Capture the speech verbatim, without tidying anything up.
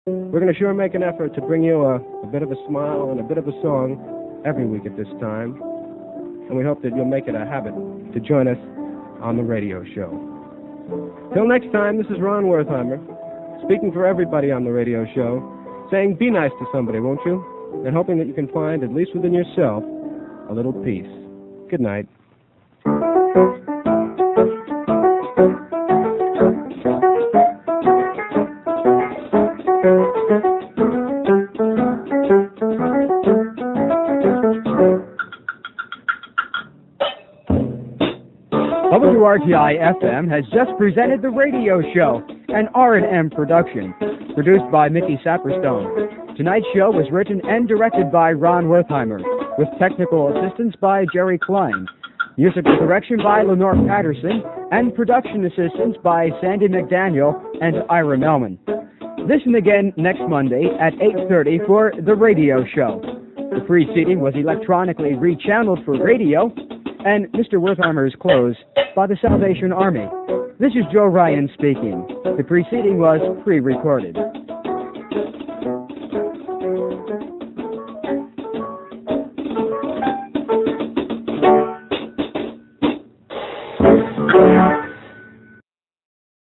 We're going to sure make an effort to bring you a, a bit of a smile and a bit of a song every week at this time. And we hope that you'll make it a habit to join us on the radio show. Till next time, this is Ron Wertheimer, speaking for everybody on the radio show, saying be nice to somebody, won't you? And hoping that you can find, at least within yourself, a little peace. Good night. W R T I F M has just presented The Radio Show, an R and M production, produced by Mickey Saperstone. Tonight's show was written and directed by Ron Wertheimer, with technical assistance by Jerry Klein, musical direction by Lenore Patterson, and production assistance by Sandy McDaniel and Ira Melman. Listen again next Monday at eight thirty for The Radio Show. The preceding was electronically rechanneled for radio, and Mister Wertheimer's clothes by the Salvation Army. This is Joe Ryan speaking. The preceding was pre-recorded.